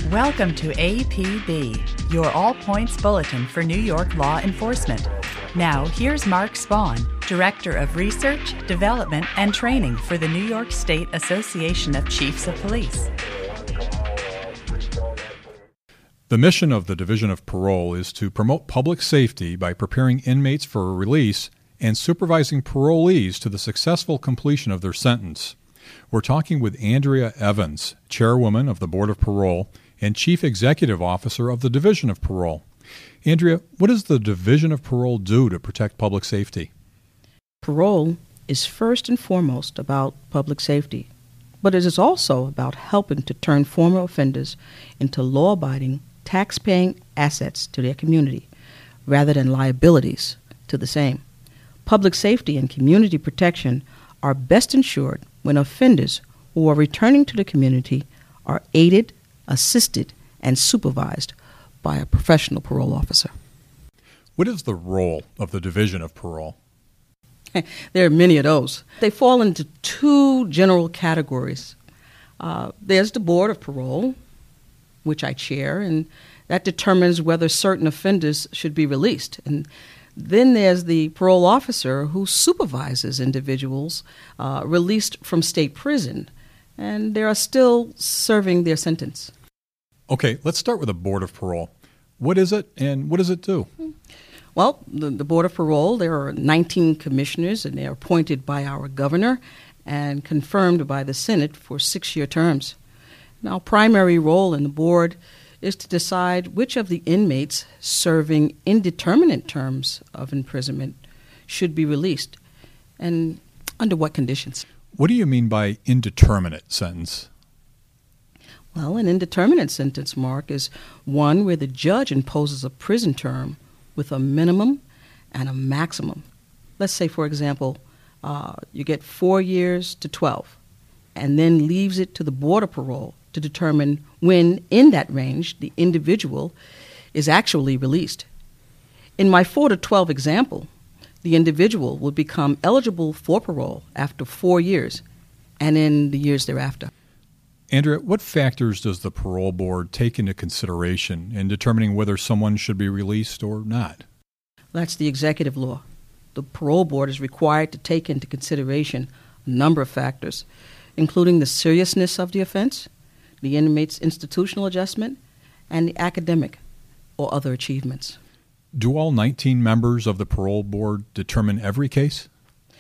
Welcome to APB, your all-points bulletin for New York law enforcement. Now, here's Mark Spawn, Director of Research, Development, and Training for the New York State Association of Chiefs of Police. The mission of the Division of Parole is to promote public safety by preparing inmates for release and supervising parolees to the successful completion of their sentence. We're talking with Andrea Evans, Chairwoman of the Board of Parole and Chief Executive Officer of the Division of Parole. Andrea, what does the Division of Parole do to protect public safety? Parole is first and foremost about public safety, but it is also about helping to turn former offenders into law-abiding, tax-paying assets to their community, rather than liabilities to the same. Public safety and community protection are best ensured when offenders who are returning to the community are aided, assisted, and supervised by a professional parole officer. What is the role of the Division of Parole? There are many of those. They fall into two general categories. There's the Board of Parole, which I chair, and that determines whether certain offenders should be released. And then there's the parole officer who supervises individuals released from state prison, and they are still serving their sentence. Okay, let's start with the Board of Parole. What is it, and what does it do? Well, the Board of Parole, there are 19 commissioners, and they are appointed by our governor and confirmed by the Senate for 6-year terms. Now, primary role in the board is to decide which of the inmates serving indeterminate terms of imprisonment should be released, and under what conditions. What do you mean by indeterminate sentence? Well, an indeterminate sentence, Mark, is one where the judge imposes a prison term with a minimum and a maximum. Let's say, for example, you get 4 years to 12, and then leaves it to the Board of Parole to determine when, in that range, the individual is actually released. In my 4 to 12 example, the individual will become eligible for parole after 4 years and in the years thereafter. Andrea, what factors does the parole board take into consideration in determining whether someone should be released or not? That's the executive law. The parole board is required to take into consideration a number of factors, including the seriousness of the offense, the inmate's institutional adjustment, and the academic or other achievements. Do all 19 members of the parole board determine every case?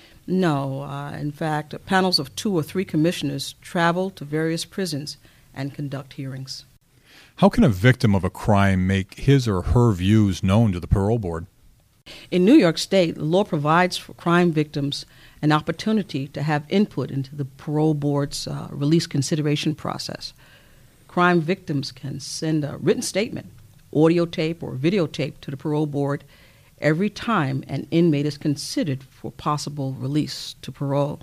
No. In fact, panels of 2 or 3 commissioners travel to various prisons and conduct hearings. How can a victim of a crime make his or her views known to the parole board? In New York State, the law provides for crime victims an opportunity to have input into the parole board's release consideration process. Crime victims can send a written statement, audio tape, or videotape to the parole board every time an inmate is considered for possible release to parole.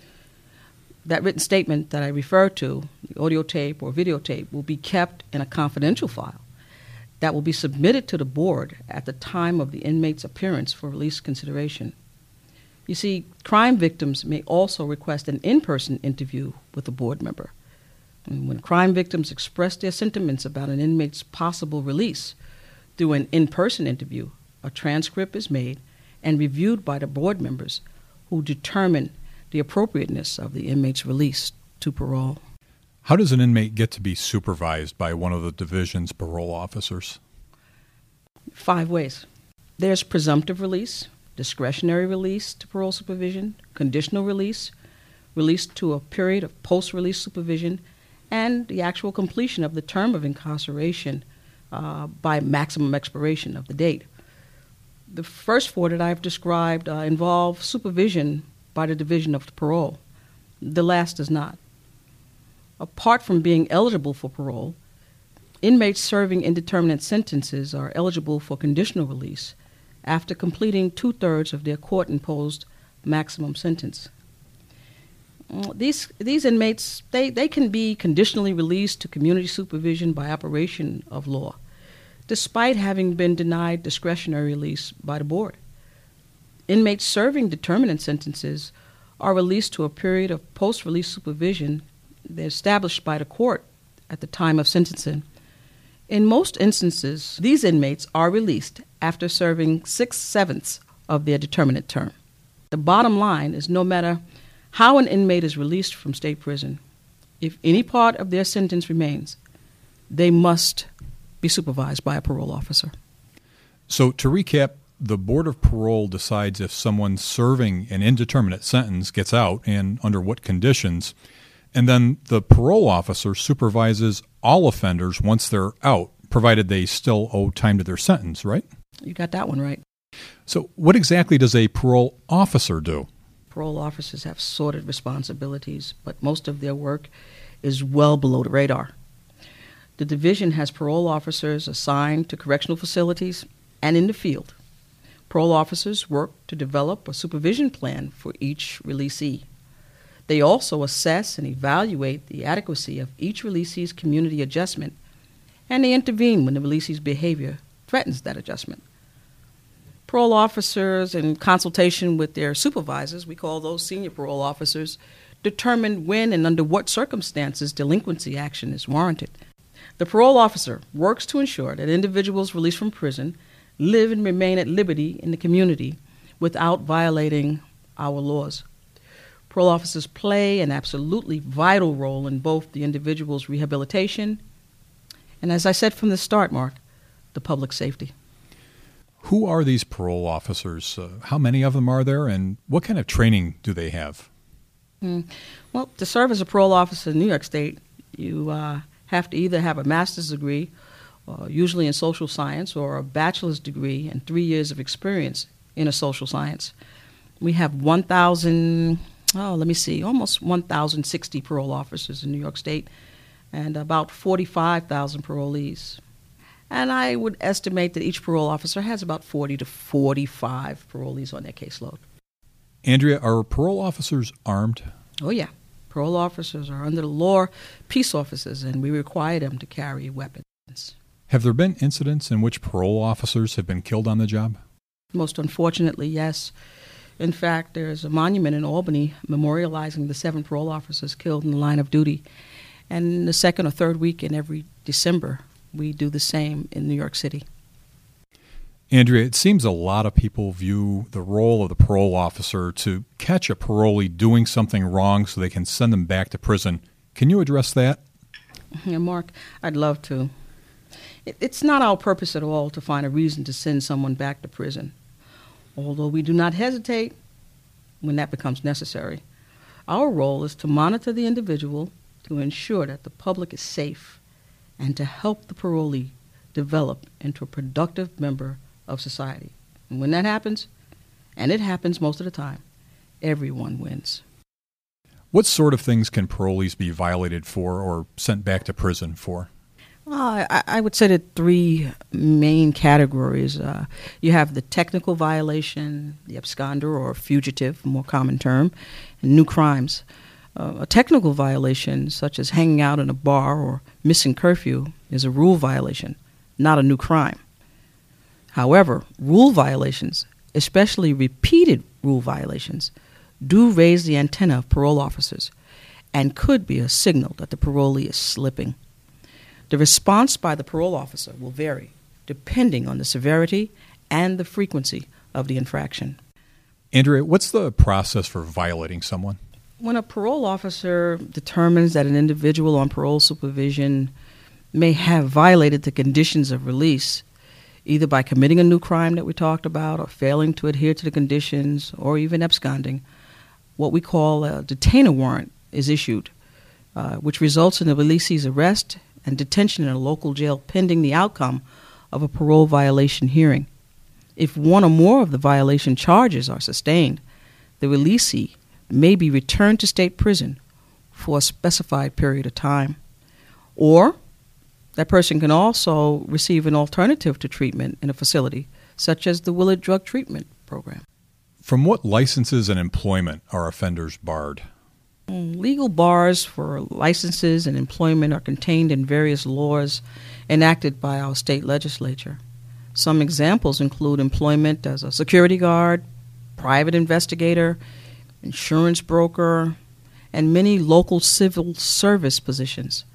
That written statement that I refer to, the audio tape or videotape, will be kept in a confidential file that will be submitted to the board at the time of the inmate's appearance for release consideration. You see, crime victims may also request an in-person interview with a board member. And when crime victims express their sentiments about an inmate's possible release through an in-person interview, a transcript is made and reviewed by the board members who determine the appropriateness of the inmate's release to parole. How does an inmate get to be supervised by one of the division's parole officers? 5 ways. There's presumptive release, discretionary release to parole supervision, conditional release, release to a period of post-release supervision, and the actual completion of the term of incarceration by maximum expiration of the date. The first 4 that I've described involve supervision by the Division of Parole. The last does not. Apart from being eligible for parole, inmates serving indeterminate sentences are eligible for conditional release after completing 2/3 of their court-imposed maximum sentence. These inmates, they can be conditionally released to community supervision by operation of law, despite having been denied discretionary release by the board. Inmates serving determinate sentences are released to a period of post-release supervision established by the court at the time of sentencing In most instances, these inmates are released after serving 6/7 of their determinate term. The bottom line is no matter how an inmate is released from state prison, if any part of their sentence remains, they must be supervised by a parole officer. So to recap, the Board of Parole decides if someone serving an indeterminate sentence gets out and under what conditions, and then the parole officer supervises all offenders once they're out, provided they still owe time to their sentence, right? You got that one right. So what exactly does a parole officer do? Parole officers have sorted responsibilities, but most of their work is well below the radar. The division has parole officers assigned to correctional facilities and in the field. Parole officers work to develop a supervision plan for each releasee. They also assess and evaluate the adequacy of each releasee's community adjustment, and they intervene when the releasee's behavior threatens that adjustment. Parole officers, in consultation with their supervisors, we call those senior parole officers, determine when and under what circumstances delinquency action is warranted. The parole officer works to ensure that individuals released from prison live and remain at liberty in the community without violating our laws. Parole officers play an absolutely vital role in both the individual's rehabilitation and, as I said from the start, Mark, the public safety. Who are these parole officers? How many of them are there, and what kind of training do they have? Well, to serve as a parole officer in New York State, you have to either have a master's degree, usually in social science, or a bachelor's degree and 3 years of experience in a social science. We have almost 1,060 parole officers in New York State and about 45,000 parolees. And I would estimate that each parole officer has about 40 to 45 parolees on their caseload. Andrea, are parole officers armed? Oh, yeah. Parole officers are under the law peace officers, and we require them to carry weapons. Have there been incidents in which parole officers have been killed on the job? Most unfortunately, yes. In fact, there's a monument in Albany memorializing the 7 parole officers killed in the line of duty. And the second or third week in every December, we do the same in New York City. Andrea, it seems a lot of people view the role of the parole officer to catch a parolee doing something wrong so they can send them back to prison. Can you address that? Yeah, Mark, I'd love to. It's not our purpose at all to find a reason to send someone back to prison, although we do not hesitate when that becomes necessary. Our role is to monitor the individual to ensure that the public is safe and to help the parolee develop into a productive member of society. And when that happens, and it happens most of the time, everyone wins. What sort of things can parolees be violated for or sent back to prison for? I would say that 3 main categories. You have the technical violation, the absconder or fugitive, a more common term, and new crimes. A technical violation, such as hanging out in a bar or missing curfew, is a rule violation, not a new crime. However, rule violations, especially repeated rule violations, do raise the antenna of parole officers and could be a signal that the parolee is slipping. The response by the parole officer will vary depending on the severity and the frequency of the infraction. Andrea, what's the process for violating someone? When a parole officer determines that an individual on parole supervision may have violated the conditions of release, either by committing a new crime that we talked about or failing to adhere to the conditions or even absconding, what we call a detainer warrant is issued, which results in the releasee's arrest and detention in a local jail pending the outcome of a parole violation hearing. If one or more of the violation charges are sustained, the releasee may be returned to state prison for a specified period of time. Or that person can also receive an alternative to treatment in a facility, such as the Willard Drug Treatment Program. From what licenses and employment are offenders barred? Legal bars for licenses and employment are contained in various laws enacted by our state legislature. Some examples include employment as a security guard, private investigator, insurance broker, and many local civil service positions,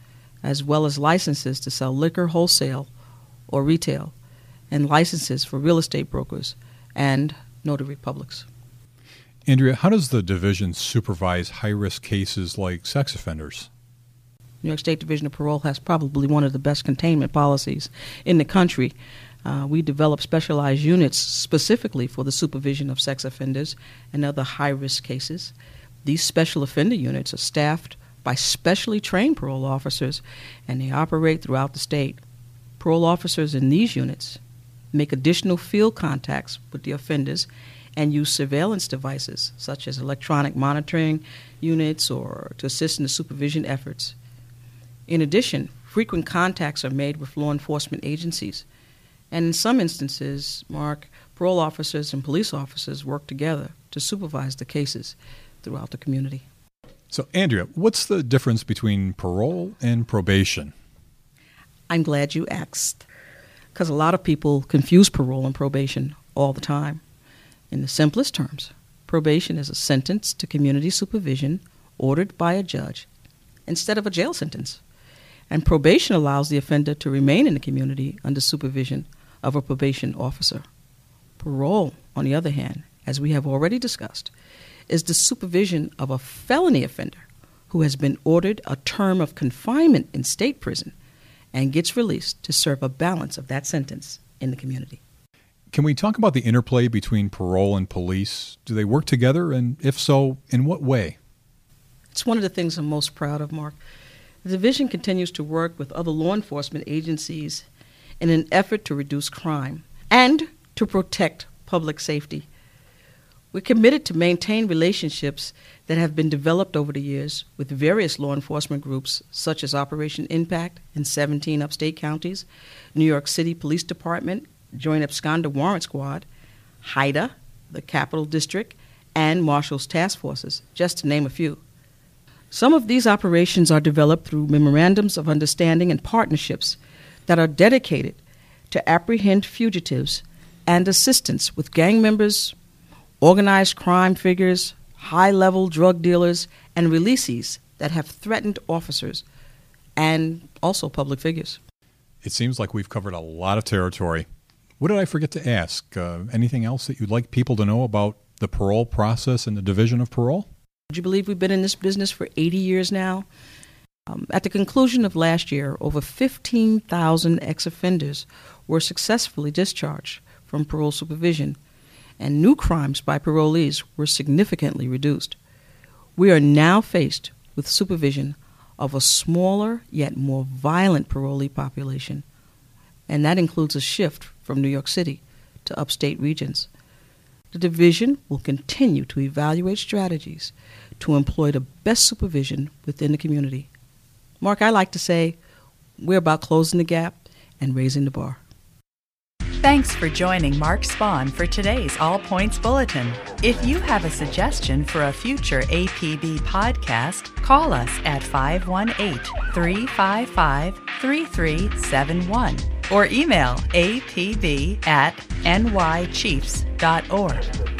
as well as licenses to sell liquor wholesale or retail, and licenses for real estate brokers and notary publics. Andrea, how does the division supervise high-risk cases like sex offenders? New York State Division of Parole has probably one of the best containment policies in the country. We develop specialized units specifically for the supervision of sex offenders and other high-risk cases. These special offender units are staffed by specially trained parole officers, and they operate throughout the state. Parole officers in these units make additional field contacts with the offenders and use surveillance devices such as electronic monitoring units or to assist in the supervision efforts. In addition, frequent contacts are made with law enforcement agencies. And in some instances, Mark, parole officers and police officers work together to supervise the cases throughout the community. So, Andrea, what's the difference between parole and probation? I'm glad you asked, because a lot of people confuse parole and probation all the time. In the simplest terms, probation is a sentence to community supervision ordered by a judge instead of a jail sentence. And probation allows the offender to remain in the community under supervision of a probation officer. Parole, on the other hand, as we have already discussed, is the supervision of a felony offender who has been ordered a term of confinement in state prison and gets released to serve a balance of that sentence in the community. Can we talk about the interplay between parole and police? Do they work together, and if so, in what way? It's one of the things I'm most proud of, Mark. The division continues to work with other law enforcement agencies in an effort to reduce crime and to protect public safety. We're committed to maintain relationships that have been developed over the years with various law enforcement groups such as Operation Impact in 17 upstate counties, New York City Police Department, Joint Absconder Warrant Squad, HIDA, the Capital District, and Marshals Task Forces, just to name a few. Some of these operations are developed through memorandums of understanding and partnerships that are dedicated to apprehend fugitives and assistance with gang members, organized crime figures, high-level drug dealers, and releasees that have threatened officers and also public figures. It seems like we've covered a lot of territory. What did I forget to ask? Anything else that you'd like people to know about the parole process and the division of parole? Would you believe we've been in this business for 80 years now? At the conclusion of last year, over 15,000 ex-offenders were successfully discharged from parole supervision, and new crimes by parolees were significantly reduced. We are now faced with supervision of a smaller yet more violent parolee population, and that includes a shift from New York City to upstate regions. The division will continue to evaluate strategies to employ the best supervision within the community. Mark, I like to say we're about closing the gap and raising the bar. Thanks for joining Mark Spahn for today's All Points Bulletin. If you have a suggestion for a future APB podcast, call us at 518-355-3371 or email apb@nychiefs.org.